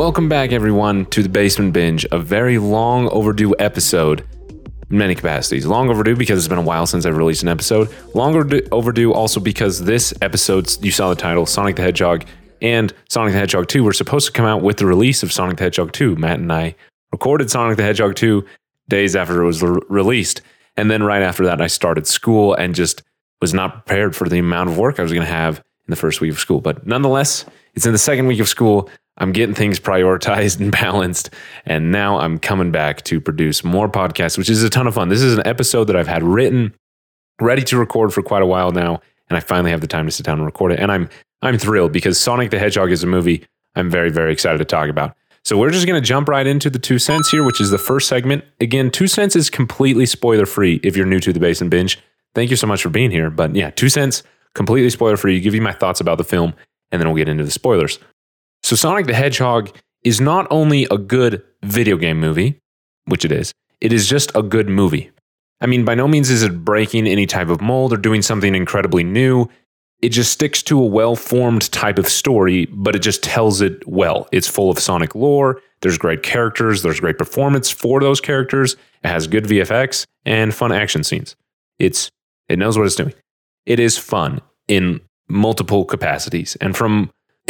Welcome back, everyone, to the Basement Binge, a very long overdue episode in many capacities. Long overdue because it's been a while since I've released an episode. Long overdue also because this episode, you saw the title, Sonic the Hedgehog and Sonic the Hedgehog 2 were supposed to come out with the release of Sonic the Hedgehog 2. Matt and I recorded Sonic the Hedgehog 2 days after it was released. And then right after that, I started school and just was not prepared for the amount of work I was going to have in the first week of school. But nonetheless, it's in the second week of school. I'm getting things prioritized and balanced, and now I'm coming back to produce more podcasts, which is a ton of fun. This is an episode that I've had written, ready to record for quite a while now, and I finally have the time to sit down and record it. And I'm thrilled because Sonic the Hedgehog is a movie I'm very, very excited to talk about. So we're just going to jump right into the 2 cents here, which is the first segment. Again, 2 cents is completely spoiler-free if you're new to the Basement Binge. Thank you so much for being here. But yeah, 2 cents, completely spoiler-free. Give you my thoughts about the film, and then we'll get into the spoilers. So Sonic the Hedgehog is not only a good video game movie, which it is just a good movie. I mean, by no means is it breaking any type of mold or doing something incredibly new. It just sticks to a well-formed type of story, but it just tells it well. It's full of Sonic lore, there's great characters, there's great performance for those characters, it has good VFX, and fun action scenes. It knows what it's doing. It is fun in multiple capacities, and from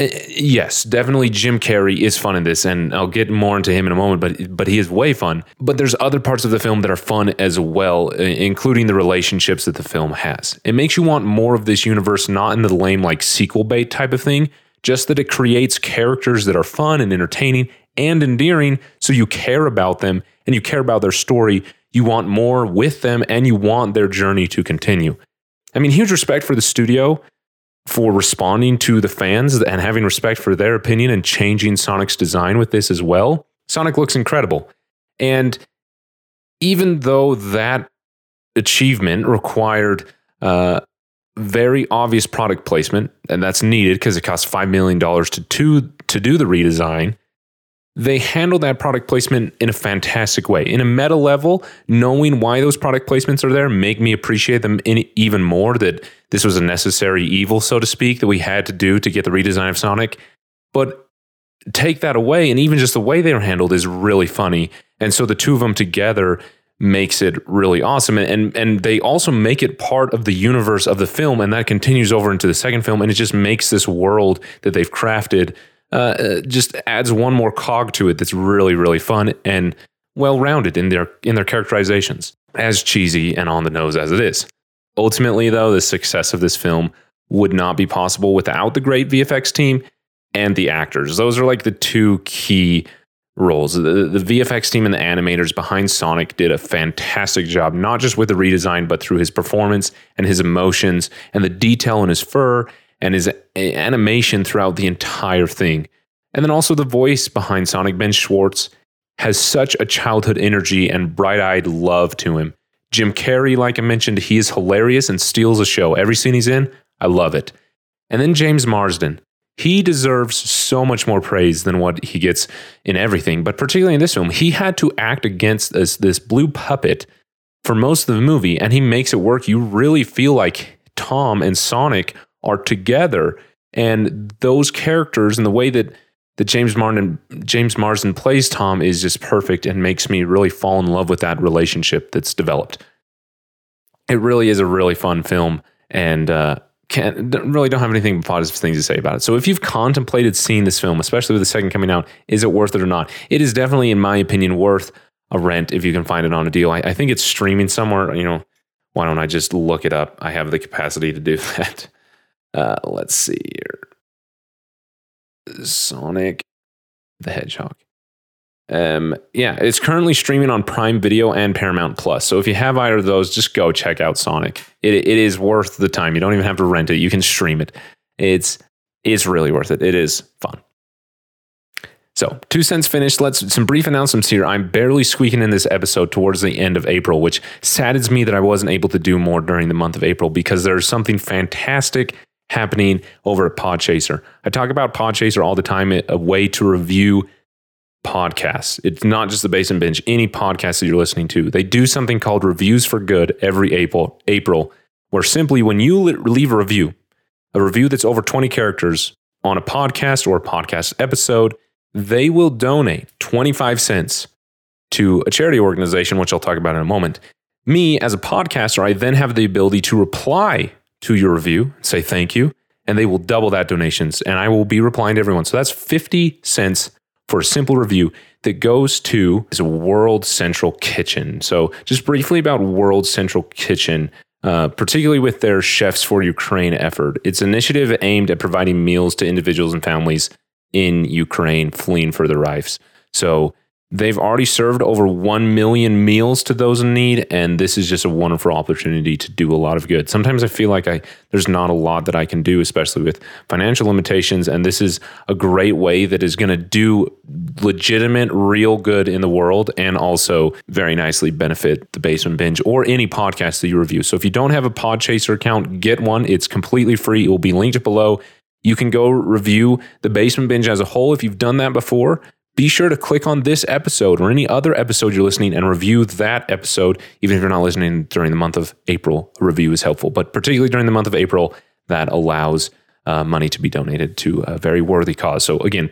yes, definitely Jim Carrey is fun in this, and I'll get more into him in a moment, but he is way fun. But there's other parts of the film that are fun as well, including the relationships that the film has. It makes you want more of this universe, not in the lame like sequel bait type of thing, just that it creates characters that are fun and entertaining and endearing, so you care about them and you care about their story. You want more with them and you want their journey to continue. I mean, huge respect for the studio for responding to the fans and having respect for their opinion and changing Sonic's design with this as well. Sonic looks incredible. And even though that achievement required very obvious product placement, and that's needed because it costs $5 million to do the redesign, they handled that product placement in a fantastic way. In a meta level, knowing why those product placements are there make me appreciate them even more, that this was a necessary evil, so to speak, that we had to do to get the redesign of Sonic. But take that away, and even just the way they were handled is really funny. And so the two of them together makes it really awesome. And they also make it part of the universe of the film, and that continues over into the second film, and it just makes this world that they've crafted just adds one more cog to it that's really, really fun and well-rounded in their characterizations, as cheesy and on the nose as it is. Ultimately, though, the success of this film would not be possible without the great VFX team and the actors. Those are like the two key roles. The VFX team and the animators behind Sonic did a fantastic job, not just with the redesign, but through his performance and his emotions and the detail in his fur and his animation throughout the entire thing. And then also the voice behind Sonic, Ben Schwartz, has such a childhood energy and bright-eyed love to him. Jim Carrey, like I mentioned, he is hilarious and steals the show. Every scene he's in, I love it. And then James Marsden. He deserves so much more praise than what he gets in everything, but particularly in this film. He had to act against this blue puppet for most of the movie, and he makes it work. You really feel like Tom and Sonic are together, and those characters and the way that James Marsden plays Tom is just perfect and makes me really fall in love with that relationship that's developed. It really is a really fun film, and don't have anything but positive things to say about it. So if you've contemplated seeing this film, especially with the second coming out, is it worth it or not? It is definitely, in my opinion, worth a rent if you can find it on a deal. I think it's streaming somewhere. Why don't I just look it up? I have the capacity to do that. Let's see here. Sonic the Hedgehog. It's currently streaming on Prime Video and Paramount Plus. So if you have either of those, just go check out Sonic. It is worth the time. You don't even have to rent it. You can stream it. It's really worth it. It is fun. So 2 cents finished. Some brief announcements here. I'm barely squeaking in this episode towards the end of April, which saddens me that I wasn't able to do more during the month of April because there's something fantastic happening over at Podchaser. I talk about Podchaser all the time, a way to review podcasts. It's not just the Basement Binge, any podcast that you're listening to. They do something called Reviews for Good every April, where simply when you leave a review that's over 20 characters on a podcast or a podcast episode, they will donate 25 cents to a charity organization, which I'll talk about in a moment. Me, as a podcaster, I then have the ability to reply to your review, say thank you, and they will double that donations, and I will be replying to everyone. So that's 50 cents for a simple review that goes to World Central Kitchen. So just briefly about World Central Kitchen, particularly with their Chefs for Ukraine effort. It's an initiative aimed at providing meals to individuals and families in Ukraine fleeing for their lives. So they've already served over 1 million meals to those in need, and this is just a wonderful opportunity to do a lot of good. Sometimes I feel like there's not a lot that I can do, especially with financial limitations, and this is a great way that is going to do legitimate, real good in the world and also very nicely benefit the Basement Binge or any podcast that you review. So if you don't have a Podchaser account, get one. It's completely free. It will be linked below. You can go review the Basement Binge as a whole if you've done that before. Be sure to click on this episode or any other episode you're listening and review that episode. Even if you're not listening during the month of April, a review is helpful. But particularly during the month of April, that allows money to be donated to a very worthy cause. So again,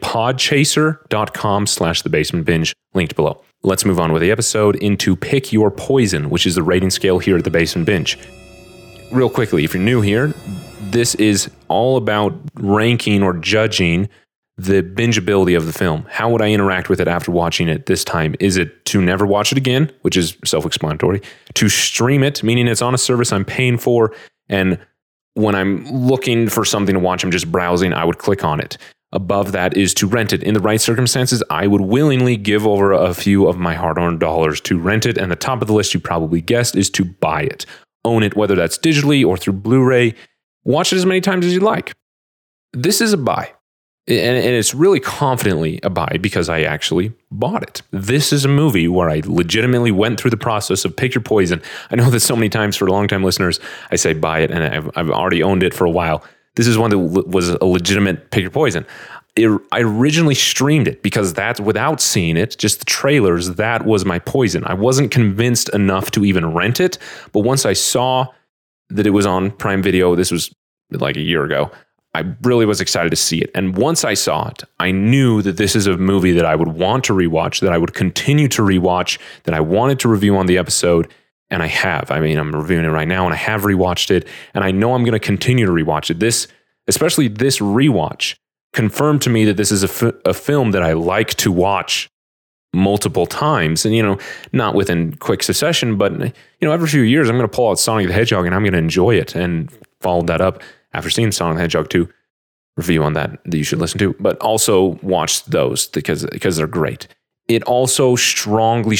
podchaser.com/thebasementbinge, linked below. Let's move on with the episode into Pick Your Poison, which is the rating scale here at the Basement Binge. Real quickly, if you're new here, this is all about ranking or judging the bingeability of the film. How would I interact with it after watching it this time? Is it to never watch it again, which is self-explanatory, to stream it, meaning it's on a service I'm paying for, and when I'm looking for something to watch, I'm just browsing, I would click on it. Above that is to rent it. In the right circumstances, I would willingly give over a few of my hard-earned dollars to rent it, and the top of the list, you probably guessed, is to buy it. Own it, whether that's digitally or through Blu-ray. Watch it as many times as you like. This is a buy. And it's really confidently a buy because I actually bought it. This is a movie where I legitimately went through the process of pick your poison. I know that so many times for long-time listeners, I say buy it, and I've already owned it for a while. This is one that was a legitimate pick your poison. I originally streamed it because that's, without seeing it, just the trailers, that was my poison. I wasn't convinced enough to even rent it, but once I saw that it was on Prime Video, this was like a year ago, I really was excited to see it. And once I saw it, I knew that this is a movie that I would want to rewatch, that I would continue to rewatch, that I wanted to review on the episode. And I have. I mean, I'm reviewing it right now and I have rewatched it. And I know I'm going to continue to rewatch it. Especially this rewatch, confirmed to me that this is a film that I like to watch multiple times. And, not within quick succession, but, every few years, I'm going to pull out Sonic the Hedgehog and I'm going to enjoy it. And followed that up after seeing Sonic the Hedgehog 2, review on that you should listen to, but also watch those because they're great. It also strongly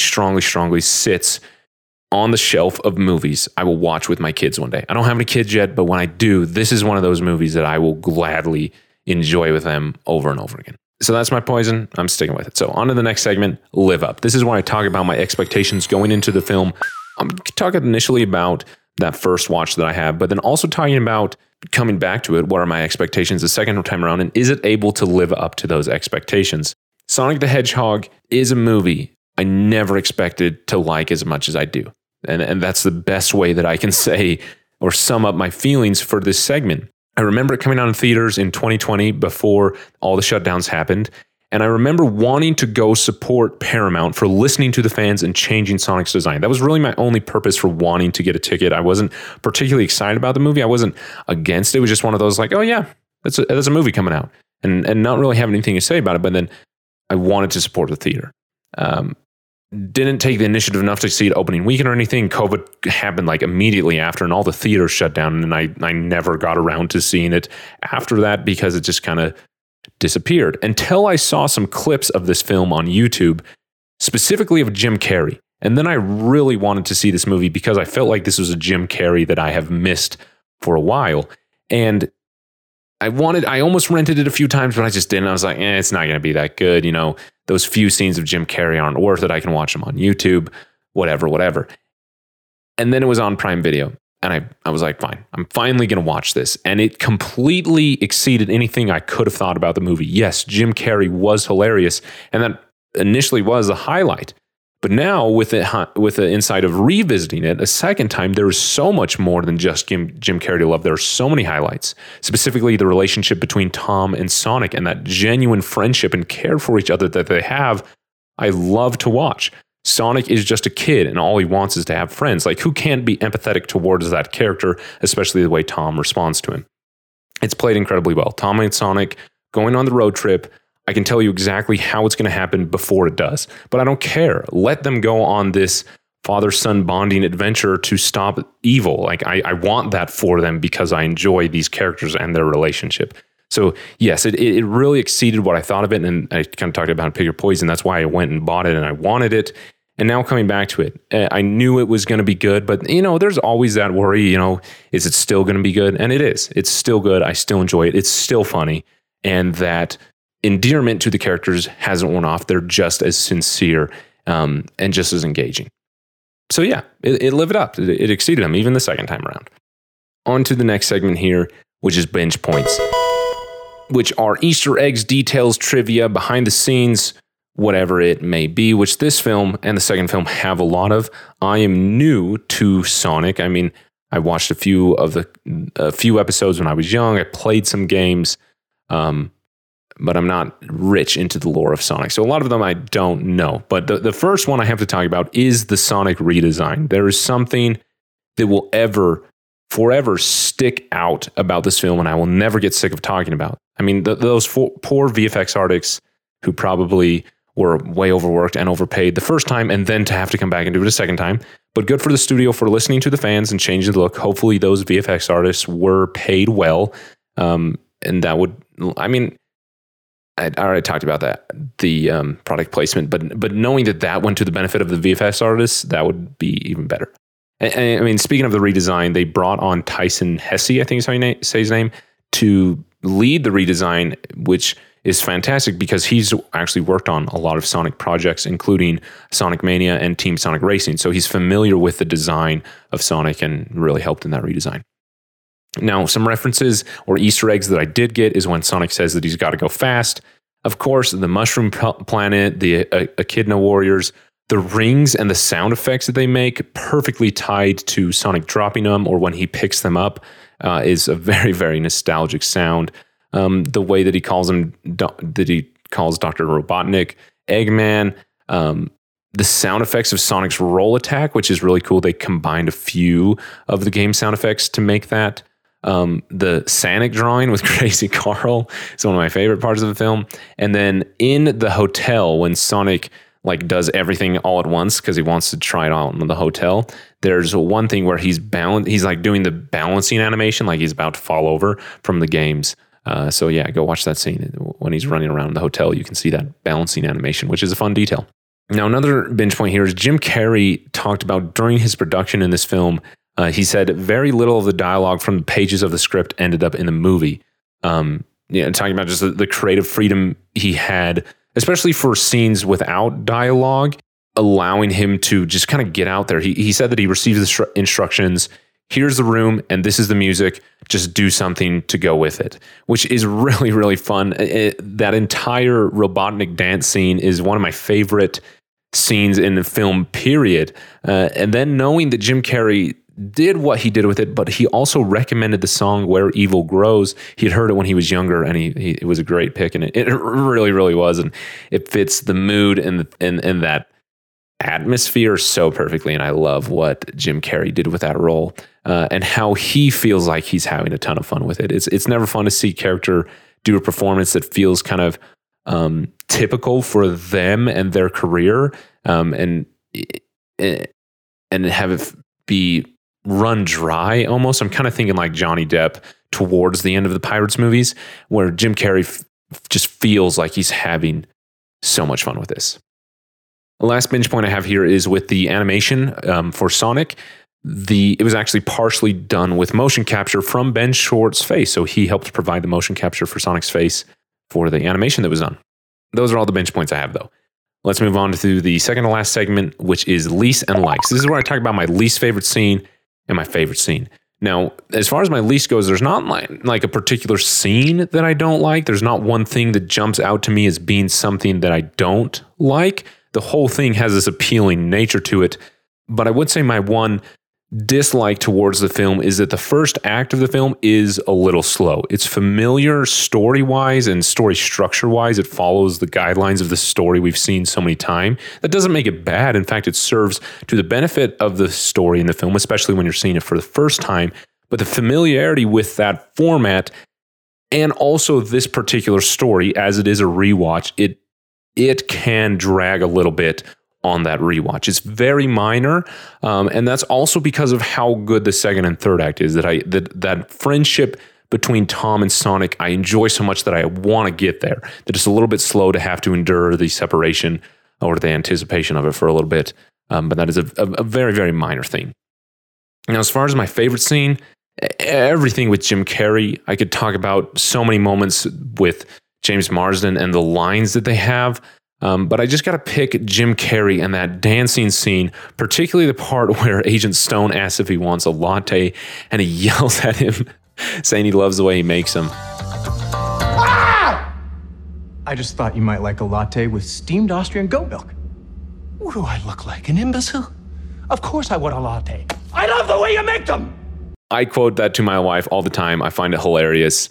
sits on the shelf of movies I will watch with my kids one day. I don't have any kids yet, but when I do, this is one of those movies that I will gladly enjoy with them over and over again. So that's my poison. I'm sticking with it. So on to the next segment, Live Up. This is where I talk about my expectations going into the film. I'm talking initially about that first watch that I have, but then also talking about coming back to it, what are my expectations the second time around, and is it able to live up to those expectations? Sonic the Hedgehog is a movie I never expected to like as much as I do. And that's the best way that I can say or sum up my feelings for this segment. I remember it coming out in theaters in 2020 before all the shutdowns happened. And I remember wanting to go support Paramount for listening to the fans and changing Sonic's design. That was really my only purpose for wanting to get a ticket. I wasn't particularly excited about the movie. I wasn't against it. It was just one of those like, oh yeah, that's a movie coming out. And not really having anything to say about it. But then I wanted to support the theater. Didn't take the initiative enough to see it opening weekend or anything. COVID happened like immediately after and all the theaters shut down. And I never got around to seeing it after that because it just kind of disappeared until I saw some clips of this film on YouTube, specifically of Jim Carrey. And then I really wanted to see this movie because I felt like this was a Jim Carrey that I have missed for a while. And I almost rented it a few times, but I just didn't. I was like, it's not going to be that good. Those few scenes of Jim Carrey aren't worth it. I can watch them on YouTube, whatever. And then it was on Prime Video. And I was like, fine, I'm finally going to watch this. And it completely exceeded anything I could have thought about the movie. Yes, Jim Carrey was hilarious. And that initially was a highlight. But now with the insight of revisiting it a second time, there is so much more than just Jim Carrey to love. There are so many highlights, specifically the relationship between Tom and Sonic and that genuine friendship and care for each other that they have. I love to watch. Sonic is just a kid and all he wants is to have friends. Like, who can't be empathetic towards that character, especially the way Tom responds to him? It's played incredibly well. Tom and Sonic going on the road trip. I can tell you exactly how it's going to happen before it does, but I don't care. Let them go on this father-son bonding adventure to stop evil. Like, I want that for them because I enjoy these characters and their relationship. So yes, it really exceeded what I thought of it. And I kind of talked about Pick Your Poison. That's why I went and bought it and I wanted it. And now coming back to it, I knew it was going to be good, but there's always that worry, is it still going to be good? And it is. It's still good. I still enjoy it. It's still funny. And that endearment to the characters hasn't worn off. They're just as sincere and just as engaging. So yeah, it lived up. It exceeded them even the second time around. On to the next segment here, which is binge points, which are Easter eggs, details, trivia, behind the scenes, whatever it may be, which this film and the second film have a lot of. I am new to Sonic. I mean, I watched a few episodes when I was young. I played some games. But I'm not rich into the lore of Sonic. So a lot of them I don't know. But the first one I have to talk about is the Sonic redesign. There is something that will forever stick out about this film, and I will never get sick of talking about. I mean, those poor VFX artists who probably were way overworked and overpaid the first time, and then to have to come back and do it a second time. But good for the studio for listening to the fans and changing the look. Hopefully those VFX artists were paid well. And that would, I already talked about that, the product placement, but knowing that went to the benefit of the VFX artists, that would be even better. I mean, speaking of the redesign, they brought on Tyson Hesse, I think is how you say his name, to lead the redesign, which is fantastic because he's actually worked on a lot of Sonic projects, including Sonic Mania and Team Sonic Racing. So he's familiar with the design of Sonic and really helped in that redesign. Now, some references or Easter eggs that I did get is when Sonic says that he's got to go fast. Of course, the Mushroom Planet, the Echidna Warriors, the rings and the sound effects that they make perfectly tied to Sonic dropping them or when he picks them up is a very, very nostalgic sound. The way that he calls Dr. Robotnik, Eggman, the sound effects of Sonic's roll attack, which is really cool. They combined a few of the game sound effects to make that. The Sonic drawing with Crazy Carl is one of my favorite parts of the film. And then in the hotel, when Sonic does everything all at once because he wants to try it out in the hotel, there's one thing where he's doing the balancing animation, like he's about to fall over from the games. So yeah, go watch that scene when he's running around the hotel. You can see that balancing animation, which is a fun detail. Now, another binge point here is Jim Carrey talked about during his production in this film. He said very little of the dialogue from the pages of the script ended up in the movie. Talking about just the creative freedom he had, especially for scenes without dialogue, allowing him to just kind of get out there. He said that he received the instructions. Here's the room and this is the music. Just do something to go with it, which is really, really fun. That entire Robotnik dance scene is one of my favorite scenes in the film, period. And then knowing that Jim Carrey did what he did with it, but he also recommended the song Where Evil Grows. He'd heard it when he was younger, and it was a great pick, and it really, really was. And it fits the mood and that atmosphere so perfectly. And I love what Jim Carrey did with that role and how he feels like he's having a ton of fun with it. It's never fun to see a character do a performance that feels kind of typical for them and their career, and have it be run dry almost. I'm kind of thinking like Johnny Depp towards the end of the Pirates movies, where Jim Carrey just feels like he's having so much fun with this. The last binge point I have here is with the animation for Sonic. It was actually partially done with motion capture from Ben Schwartz's face. So he helped provide the motion capture for Sonic's face for the animation that was done. Those are all the binge points I have, though. Let's move on to the second to last segment, which is least and likes. This is where I talk about my least favorite scene and my favorite scene. Now, as far as my least goes, there's not like a particular scene that I don't like. There's not one thing that jumps out to me as being something that I don't like. the whole thing has this appealing nature to it. But I would say my one dislike towards the film is that the first act of the film is a little slow. It's familiar story-wise and story structure-wise. It follows the guidelines of the story we've seen so many times. That doesn't make it bad. In fact, it serves to the benefit of the story in the film, especially when you're seeing it for the first time. But the familiarity with that format and also this particular story, as it is a rewatch, it can drag a little bit on that rewatch. It's very minor, and that's also because of how good the second and third act is. That friendship between Tom and Sonic, I enjoy so much that I want to get there. That it's a little bit slow to have to endure the separation or the anticipation of it for a little bit, but that is a very, very minor thing. Now, as far as my favorite scene, everything with Jim Carrey. I could talk about so many moments with James Marsden and the lines that they have. But I just got to pick Jim Carrey and that dancing scene, particularly the part where Agent Stone asks if he wants a latte and he yells at him saying he loves the way he makes them. Ah! I just thought you might like a latte with steamed Austrian goat milk. What do I look like, an imbecile? Of course I want a latte. I love the way you make them! I quote that to my wife all the time. I find it hilarious.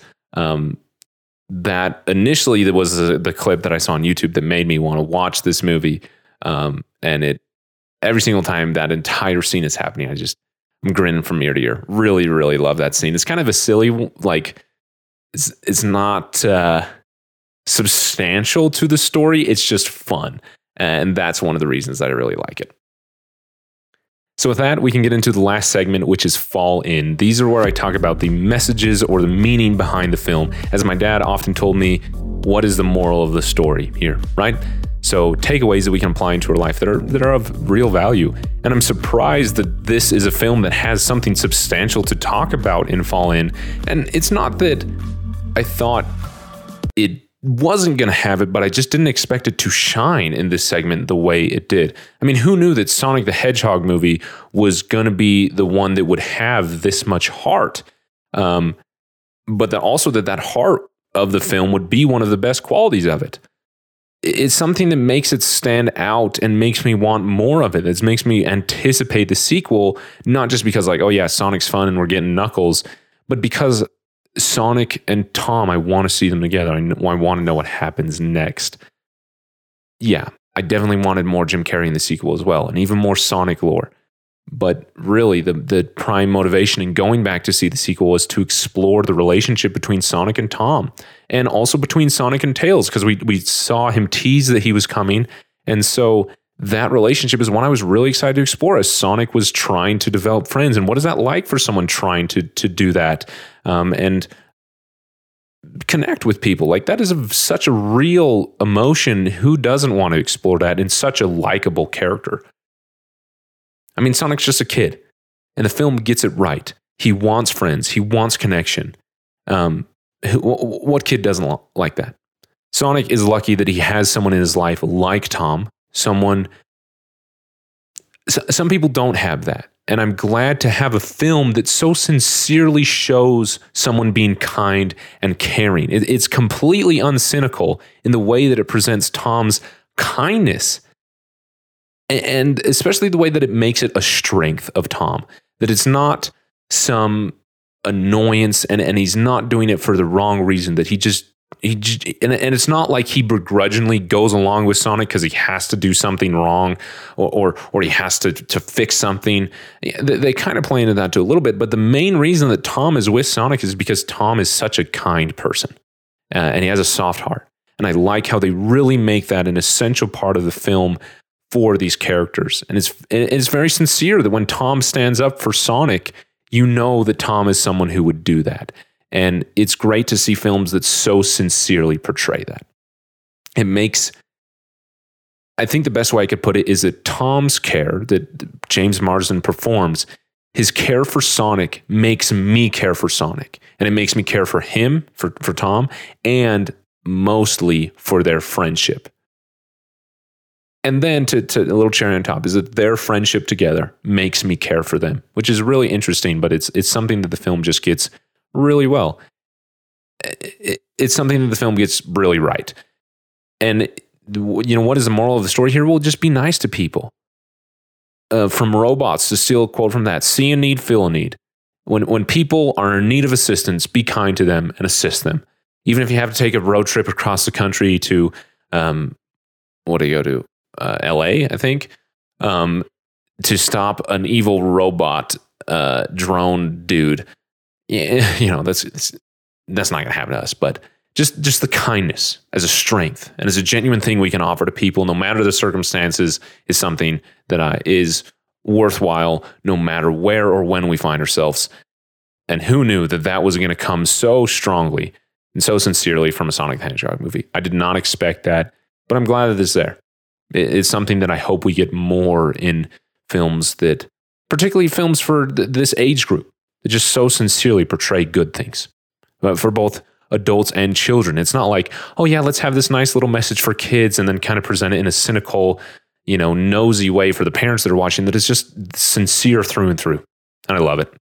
That initially there was the clip that I saw on YouTube that made me want to watch this movie. And every single time that entire scene is happening, I'm grinning from ear to ear. Really, really love that scene. It's kind of a silly, like, it's not substantial to the story. It's just fun. And that's one of the reasons that I really like it. So with that, we can get into the last segment, which is Fall In. These are where I talk about the messages or the meaning behind the film. As my dad often told me, what is the moral of the story here, right? So takeaways that we can apply into our life that are of real value. And I'm surprised that this is a film that has something substantial to talk about in Fall In. And it's not that I thought it wasn't going to have it, but I just didn't expect it to shine in this segment the way it did. I mean, who knew that Sonic the Hedgehog movie was going to be the one that would have this much heart? But that also that heart of the film would be one of the best qualities of it. It's something that makes it stand out and makes me want more of it. It makes me anticipate the sequel, not just because like, oh yeah, Sonic's fun and we're getting Knuckles, but because Sonic and Tom, I want to see them together. I want to know what happens next. Yeah, I definitely wanted more Jim Carrey in the sequel as well, and even more Sonic lore. But really, the prime motivation in going back to see the sequel was to explore the relationship between Sonic and Tom, and also between Sonic and Tails, because we saw him tease that he was coming, and so that relationship is one I was really excited to explore as Sonic was trying to develop friends. And what is that like for someone trying to do that and connect with people? Like that is such a real emotion. Who doesn't want to explore that in such a likable character? I mean, Sonic's just a kid and the film gets it right. He wants friends. He wants connection. What kid doesn't like that? Sonic is lucky that he has someone in his life like Tom. Some people don't have that. And I'm glad to have a film that so sincerely shows someone being kind and caring. It's completely uncynical in the way that it presents Tom's kindness. And especially the way that it makes it a strength of Tom. That it's not some annoyance and he's not doing it for the wrong reason. That and it's not like he begrudgingly goes along with Sonic because he has to do something wrong or he has to fix something. They kind of play into that too a little bit, but the main reason that Tom is with Sonic is because Tom is such a kind person and he has a soft heart. And I like how they really make that an essential part of the film for these characters. And it's very sincere that when Tom stands up for Sonic, you know that Tom is someone who would do that. And it's great to see films that so sincerely portray that. I think the best way I could put it is that Tom's care that James Marsden performs, his care for Sonic makes me care for Sonic. And it makes me care for him, for Tom, and mostly for their friendship. And then to a little cherry on top is that their friendship together makes me care for them, which is really interesting, but it's something that the film just gets really well. It's something that the film gets really right. And what is the moral of the story here? Well, just be nice to people. From robots, to steal a quote from that, see a need, feel a need. When people are in need of assistance, be kind to them and assist them. Even if you have to take a road trip across the country to, what do you go to? LA, I think, to stop an evil robot drone dude. Yeah, that's not going to happen to us, but just the kindness as a strength and as a genuine thing we can offer to people, no matter the circumstances, is something that is worthwhile, no matter where or when we find ourselves. And who knew that was going to come so strongly and so sincerely from a Sonic the Hedgehog movie? I did not expect that, but I'm glad that it's there. It's something that I hope we get more in films, that particularly films for this age group, that just so sincerely portray good things for both adults and children. It's not like, oh yeah, let's have this nice little message for kids and then kind of present it in a cynical, nosy way for the parents that are watching, that is just sincere through and through. And I love it.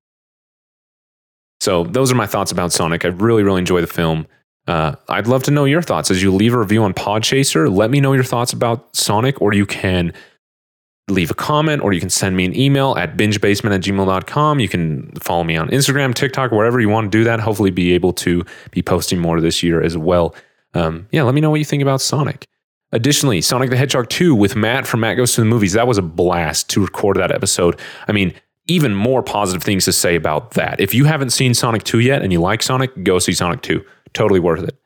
So those are my thoughts about Sonic. I really, really enjoy the film. I'd love to know your thoughts. As you leave a review on Podchaser, let me know your thoughts about Sonic, or you can leave a comment, or you can send me an email at bingebasement@gmail.com. You can follow me on Instagram, TikTok, wherever you want to do that. Hopefully be able to be posting more this year as well. Let me know what you think about Sonic. Additionally, Sonic the Hedgehog 2 with Matt from Matt Goes to the Movies. That was a blast to record that episode. I mean, even more positive things to say about that. If you haven't seen Sonic 2 yet and you like Sonic, go see Sonic 2. Totally worth it.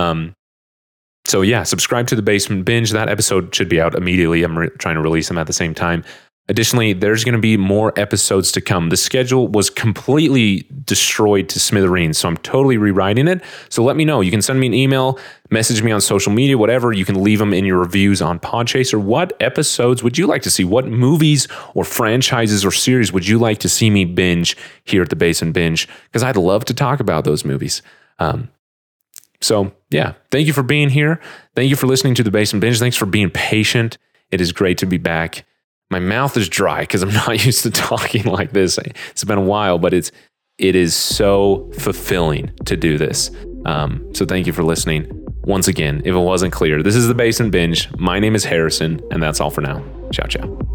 So yeah, subscribe to the Basement Binge. That episode should be out immediately. I'm trying to release them at the same time. Additionally, there's going to be more episodes to come. The schedule was completely destroyed to smithereens, so I'm totally rewriting it. So let me know. You can send me an email, message me on social media, whatever. You can leave them in your reviews on Podchaser. What episodes would you like to see? What movies or franchises or series would you like to see me binge here at the Basement Binge? Because I'd love to talk about those movies. So yeah, thank you for being here. Thank you for listening to the Basement Binge. Thanks for being patient. It is great to be back. My mouth is dry because I'm not used to talking like this. It's been a while, but it is so fulfilling to do this. So thank you for listening. Once again, if it wasn't clear, this is the Basement Binge. My name is Harrison, and that's all for now. Ciao, ciao.